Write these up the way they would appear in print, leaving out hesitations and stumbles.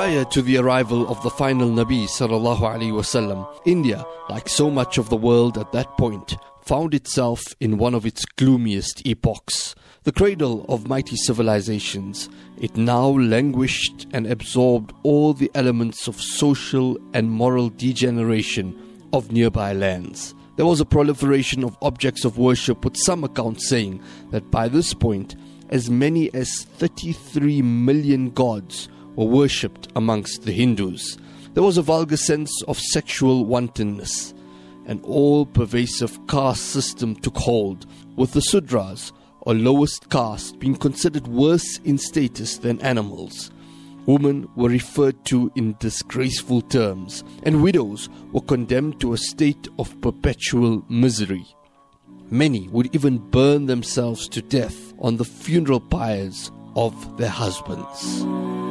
Prior to the arrival of the final Nabi sallallahu alaihi wasallam, India, like so much of the world at that point, found itself in one of its gloomiest epochs. The cradle of mighty civilizations, it now languished and absorbed all the elements of social and moral degeneration of nearby lands. There was a proliferation of objects of worship, with some accounts saying that by this point, as many as 33 million gods were worshipped amongst the Hindus. There was a vulgar sense of sexual wantonness. An all-pervasive caste system took hold, with the Sudras, or lowest caste, being considered worse in status than animals. Women were referred to in disgraceful terms, and widows were condemned to a state of perpetual misery. Many would even burn themselves to death on the funeral pyres of their husbands.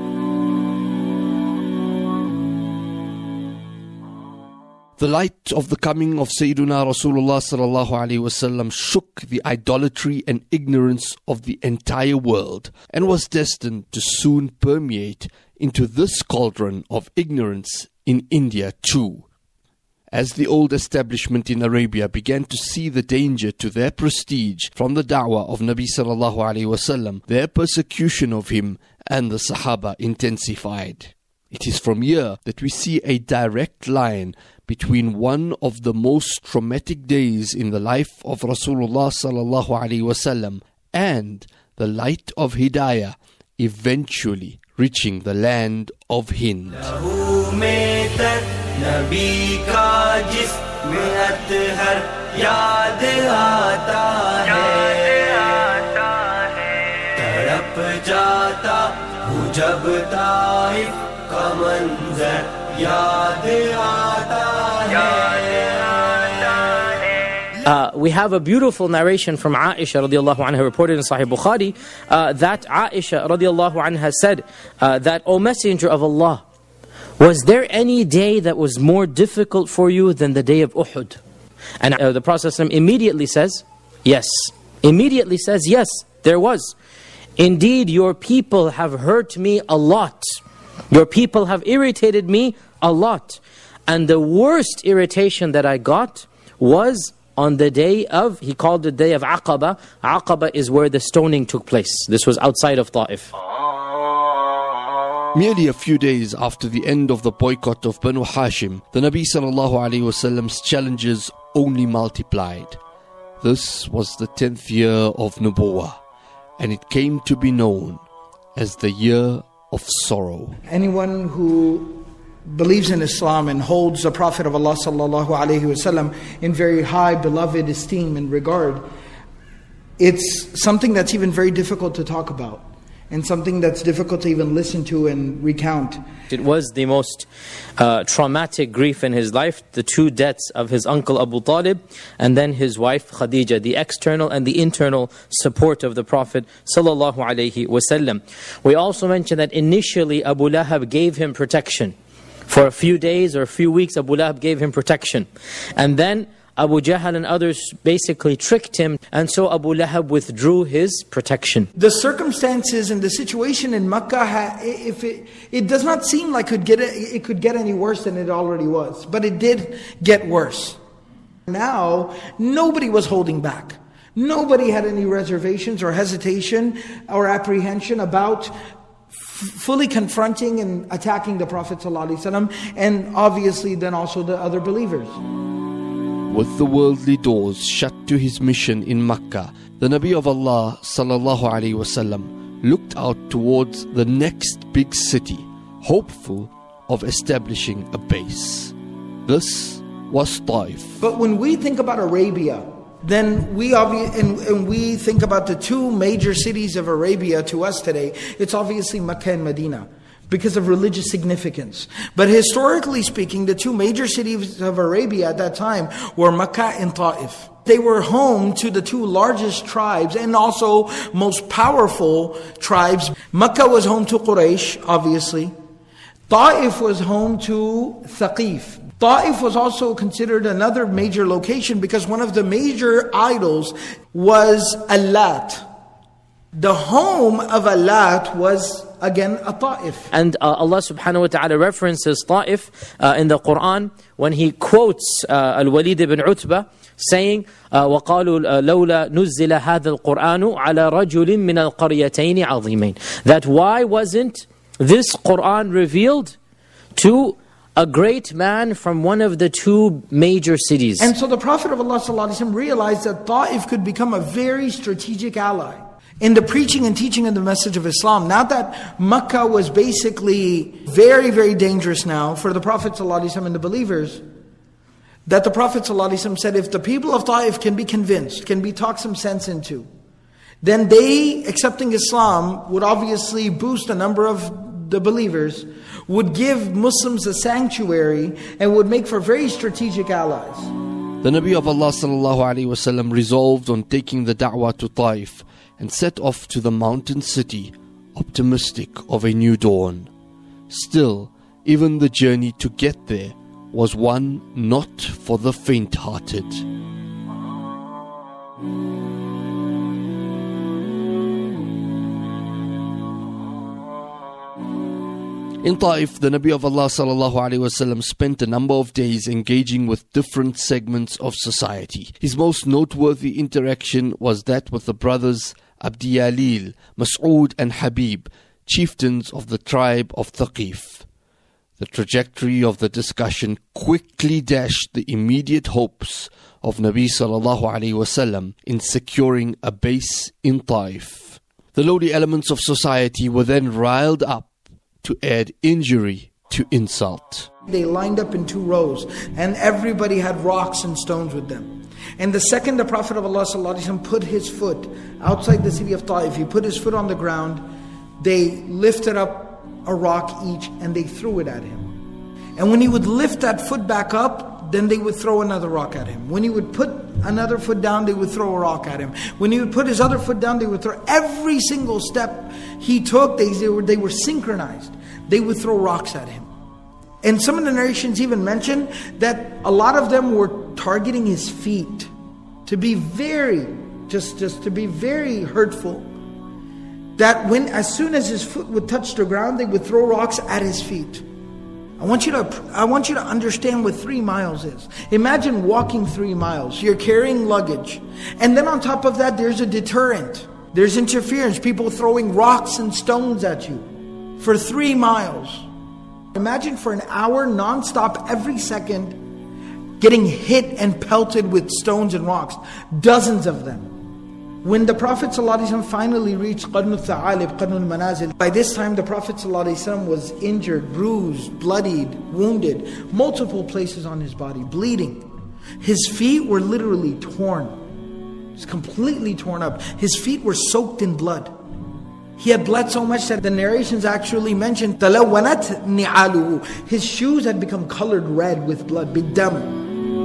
The light of the coming of Sayyiduna Rasulullah sallallahu alaihi wasallam shook the idolatry and ignorance of the entire world, and was destined to soon permeate into this cauldron of ignorance in India too. As the old establishment in Arabia began to see the danger to their prestige from the da'wah of Nabi sallallahu alaihi wasallam, their persecution of him and the Sahaba intensified. It is from here that we see a direct line between one of the most traumatic days in the life of Rasulullah sallallahu alaihi wasallam and the light of Hidayah eventually reaching the land of Hind. We have a beautiful narration from Aisha radiallahu anha reported in Sahih Bukhari that Aisha radiallahu anha said that, O Messenger of Allah, was there any day that was more difficult for you than the day of Uhud? And the Prophet immediately says, yes. Immediately says, yes, there was. Indeed, your people have hurt me a lot. Your people have irritated me a lot. And the worst irritation that I got was on the day of, he called it the day of Aqaba. Aqaba is where the stoning took place. This was outside of Ta'if. Merely a few days after the end of the boycott of Banu Hashim, the Nabi sallallahu alaihi wasallam's challenges only multiplied. This was the 10th year of Nubuwwah, and it came to be known as the year of sorrow. Anyone who believes in Islam and holds the Prophet of Allah sallallahu alaihi wasallam in very high beloved esteem and regard, it's something that's even very difficult to talk about, and something that's difficult to even listen to and recount. It was the most traumatic grief in his life, the two deaths of his uncle Abu Talib and then his wife Khadija, the external and the internal support of the Prophet sallallahu alaihi wasallam. We also mentioned that initially Abu Lahab gave him protection. For a few days or a few weeks, Abu Lahab gave him protection. And then Abu Jahl and others basically tricked him, and so Abu Lahab withdrew his protection. The circumstances and the situation in Makkah, it does not seem like it could get any worse than it already was. But it did get worse. Now, nobody was holding back. Nobody had any reservations or hesitation or apprehension about fully confronting and attacking the Prophet ﷺ, and obviously then also the other believers. With the worldly doors shut to his mission in Makkah, the Nabi of Allah sallallahu alaihi wasallam looked out towards the next big city, hopeful of establishing a base. This was Taif. But when we think about Arabia, then we think about the two major cities of Arabia to us today. It's obviously Mecca and Medina, because of religious significance. But historically speaking, the two major cities of Arabia at that time were Mecca and Ta'if. They were home to the two largest tribes and also most powerful tribes. Mecca was home to Quraysh, obviously. Ta'if was home to Thaqif. Ta'if was also considered another major location because one of the major idols was Allat. The home of Allat was again a Ta'if. And Allah subhanahu wa ta'ala references Ta'if in the Quran when He quotes Al-Walid ibn Utbah saying, وَقَالُوا لَوْلَا نُزِّلَ هَذَا الْقُرْآنُ عَلَى رَجُلٍ مِّنَ الْقَرْيَتَيْنِ عَظِيمَيْنِ. That why wasn't this Quran revealed to a great man from one of the two major cities? And so the Prophet of Allah ﷺ realized that Ta'if could become a very strategic ally in the preaching and teaching of the message of Islam. Now that Makkah was basically very, very dangerous now for the Prophet ﷺ and the believers, that the Prophet ﷺ said, if the people of Ta'if can be convinced, can be talked some sense into, then they, accepting Islam, would obviously boost the number of the believers, would give Muslims a sanctuary, and would make for very strategic allies. The Nabi of Allah ﷺ resolved on taking the da'wah to Taif and set off to the mountain city, optimistic of a new dawn. Still, even the journey to get there was one not for the faint-hearted. In Taif, the Nabi of Allah ﷺ spent a number of days engaging with different segments of society. His most noteworthy interaction was that with the brothers Abdi Yalil, Mas'ud and Habib, chieftains of the tribe of Thaqif. The trajectory of the discussion quickly dashed the immediate hopes of Nabi ﷺ in securing a base in Taif. The lowly elements of society were then riled up to add injury to insult. They lined up in two rows, and everybody had rocks and stones with them. And the second the Prophet of Allah ﷺ put his foot outside the city of Taif, he put his foot on the ground, they lifted up a rock each and they threw it at him. And when he would lift that foot back up, then they would throw another rock at him. When he would put another foot down, they would throw a rock at him. When he would put his other foot down, they would throw. Every single step he took, they were synchronized. They would throw rocks at him. And some of the narrations even mention that a lot of them were targeting his feet to be very, just to be very hurtful. That as soon as his foot would touch the ground, they would throw rocks at his feet. I want you to understand what 3 miles is. Imagine walking 3 miles. You're carrying luggage. And then on top of that, there's a deterrent. There's interference. People throwing rocks and stones at you for 3 miles. Imagine for an hour, non-stop, every second, getting hit and pelted with stones and rocks. Dozens of them. When the Prophet ﷺ finally reached Qarn al-Tha'alib, Qarn al-Manazil, by this time the Prophet ﷺ was injured, bruised, bloodied, wounded, multiple places on his body, bleeding. His feet were literally torn. It was completely torn up. His feet were soaked in blood. He had bled so much that the narrations actually mentioned تَلَوَّنَتْ نِعَالُهُ. His shoes had become colored red with blood, بِالدَّمِ.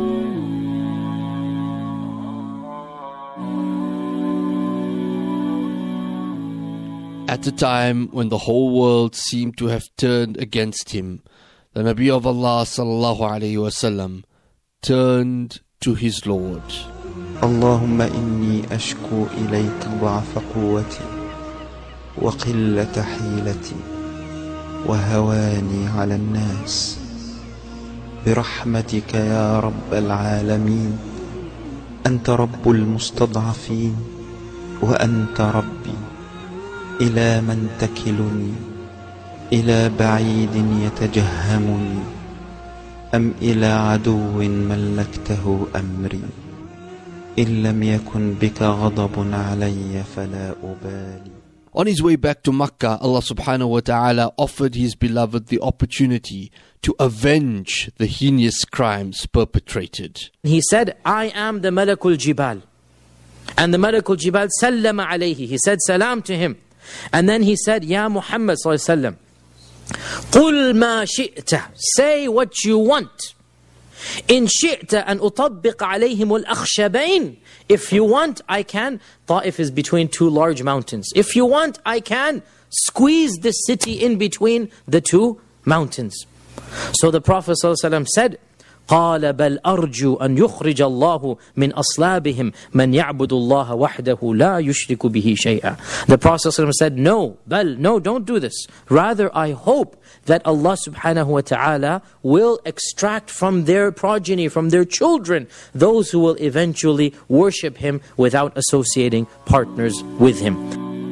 At a time when the whole world seemed to have turned against him, the Nabi of Allah ﷺ turned to his Lord. Allahumma inni ashku ilayka ضعف قوتي وقلة حيلتي وهواني على الناس برحمتك يا رب العالمين أنت رب المستضعفين وأنت ربي إلى من تكلني إلى بعيد يتجهمني أم إلى عدو ملكته أمري إن لم يكن بك غضب علي فلا أبالي. On his way back to Makkah, Allah subhanahu wa ta'ala offered his beloved the opportunity to avenge the heinous crimes perpetrated. He said, I am the Malakul Jibal. And the Malakul Jibal sallama alayhi. He said salam to him. And then he said, Ya Muhammad sallallahu alayhi wa sallam, قُلْ مَا شِئْتَ. Say what you want. إِن شِئْتَ أَنْ أُطَبِّقَ عَلَيْهِمُ الْأَخْشَبَيْنِ. If you want, I can. Taif is between two large mountains. If you want, I can squeeze the city in between the two mountains. So the Prophet ﷺ said, قال بل أرجو أن يخرج الله من أصلابهم من يعبد الله وحده لا يشرك به شيئا. The Prophet ﷺ said, no, don't do this. Rather, I hope that Allah subhanahu wa ta'ala will extract from their progeny, from their children, those who will eventually worship Him without associating partners with Him.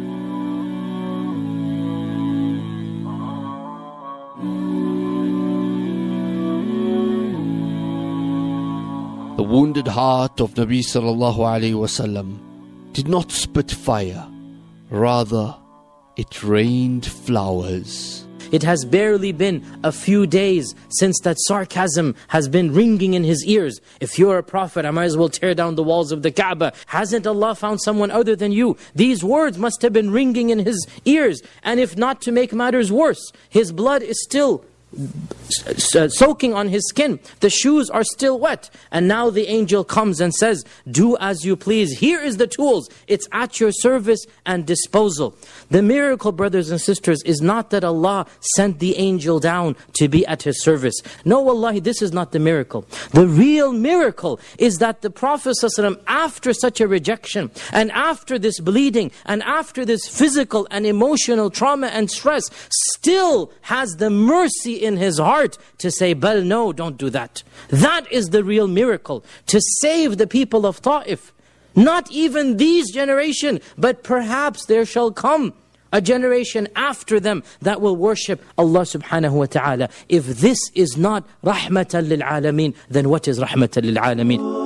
The wounded heart of Nabi sallallahu alayhi wasallam did not spit fire, rather it rained flowers. It has barely been a few days since that sarcasm has been ringing in his ears. If you're a prophet, I might as well tear down the walls of the Kaaba. Hasn't Allah found someone other than you? These words must have been ringing in his ears. And if not, to make matters worse, his blood is still soaking on his skin. The shoes are still wet. And now the angel comes and says, do as you please. Here is the tools. It's at your service and disposal. The miracle, brothers and sisters, is not that Allah sent the angel down to be at His service. No, wallahi, this is not the miracle. The real miracle is that the Prophet ﷺ, after such a rejection, and after this bleeding, and after this physical and emotional trauma and stress, still has the mercy in his heart to say, "Bal, no, don't do that." That is the real miracle, to save the people of Ta'if. Not even these generation, but perhaps there shall come a generation after them that will worship Allah subhanahu wa ta'ala. If this is not rahmatan lil alameen, then what is rahmatan lil alameen?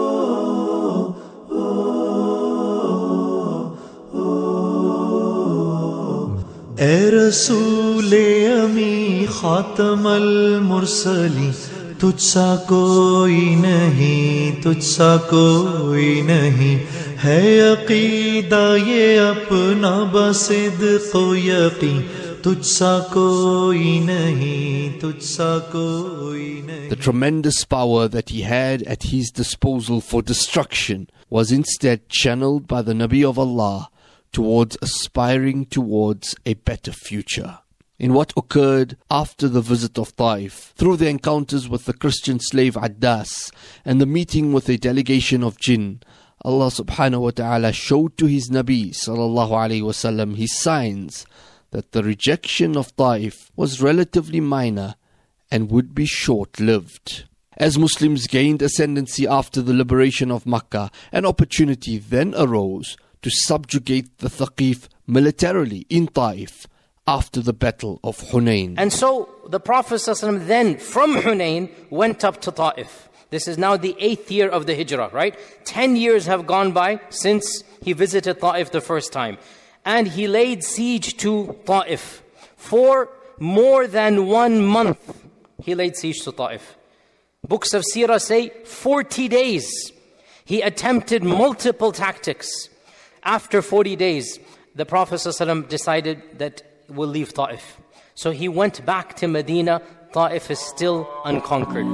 اے رسول امی خاتم المرسلی تجھ سا کوئی نہیں تجھ سا کوئی نہیں ہے عقیدہ یہ اپنا بصدق و یقین تجھ سا کوئی نہیں تجھ سا کوئی نہیں. The tremendous power that he had at his disposal for destruction was instead channeled by the Nabi of Allah towards aspiring towards a better future. In what occurred after the visit of Taif, through the encounters with the Christian slave Addas and the meeting with a delegation of jinn, Allah subhanahu wa ta'ala showed to His Nabi sallallahu alayhi wasallam His signs that the rejection of Taif was relatively minor and would be short-lived. As Muslims gained ascendancy after the liberation of Makkah, an opportunity then arose to subjugate the Thaqif militarily in Taif after the battle of Hunayn. And so the Prophet ﷺ then from Hunayn went up to Taif. This is now the 8th year of the Hijrah, right? 10 years have gone by since he visited Taif the first time. And he laid siege to Taif. For more than 1 month, he laid siege to Taif. Books of Seerah say 40 days. He attempted multiple tactics. After 40 days, the Prophet ﷺ decided that we'll leave Ta'if. So he went back to Medina. Ta'if is still unconquered.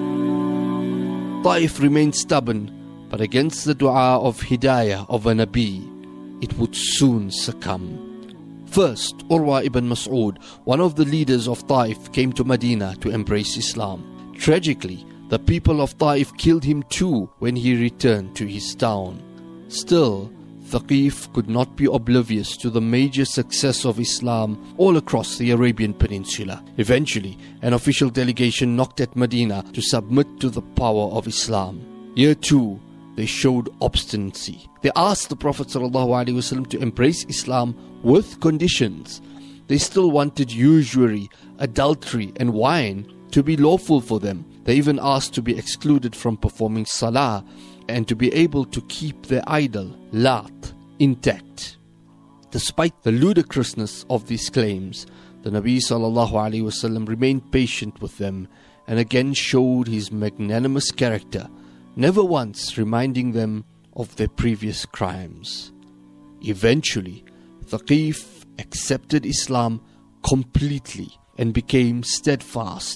Ta'if remained stubborn, but against the dua of hidayah of a Nabi, it would soon succumb. First, Urwa ibn Mas'ud, one of the leaders of Ta'if, came to Medina to embrace Islam. Tragically, the people of Ta'if killed him too when he returned to his town. Still, Thaqif could not be oblivious to the major success of Islam all across the Arabian Peninsula. Eventually, an official delegation knocked at Medina to submit to the power of Islam. Here too, they showed obstinacy. They asked the Prophet ﷺ to embrace Islam with conditions. They still wanted usury, adultery and wine to be lawful for them. They even asked to be excluded from performing salah and to be able to keep their idol, Lat, intact. Despite the ludicrousness of these claims, the Nabi ﷺ remained patient with them and again showed his magnanimous character, never once reminding them of their previous crimes. Eventually, Thaqif accepted Islam completely and became steadfast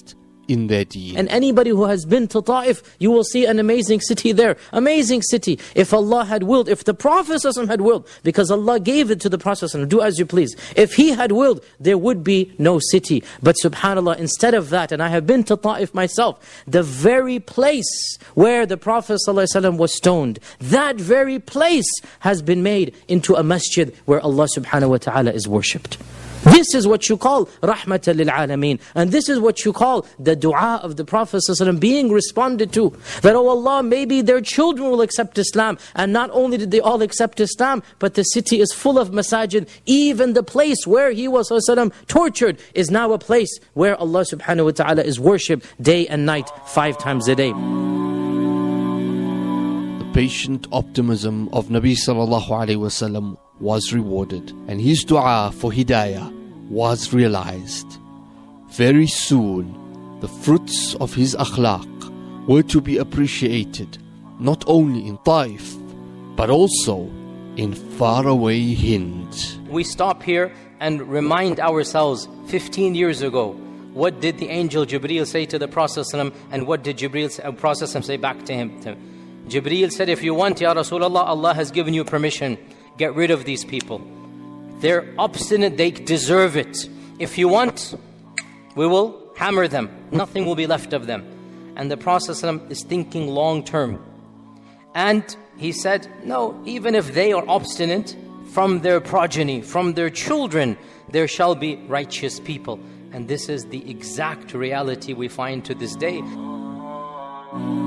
in their deen. And anybody who has been to Ta'if, you will see an amazing city there. Amazing city. If Allah had willed, if the Prophet had willed, because Allah gave it to the Prophet, do as you please. If he had willed, there would be no city. But subhanAllah, instead of that, and I have been to Ta'if myself, the very place where the Prophet ﷺ was stoned, that very place has been made into a masjid where Allah subhanahu wa ta'ala is worshipped. This is what you call rahmatan lil alameen. And this is what you call the dua of the Prophet ﷺ being responded to. That, oh Allah, maybe their children will accept Islam. And not only did they all accept Islam, but the city is full of masajid. Even the place where he was ﷺ tortured is now a place where Allah subhanahu wa ta'ala is worshipped day and night, 5 times a day. The patient optimism of Nabi sallallahu alayhi wasallam was rewarded, and his dua for hidayah was realized. Very soon, the fruits of his akhlaq were to be appreciated, not only in Taif, but also in faraway Hind. We stop here and remind ourselves, 15 years ago, what did the angel Jibreel say to the Prophet ﷺ, and what did Prophet ﷺ say back to him? Jibreel said, if you want, Ya Rasulullah, Allah has given you permission. Get rid of these people. They're obstinate, they deserve it. If you want, we will hammer them. Nothing will be left of them. And the Prophet ﷺ is thinking long term. And he said, no, even if they are obstinate, from their progeny, from their children, there shall be righteous people. And this is the exact reality we find to this day.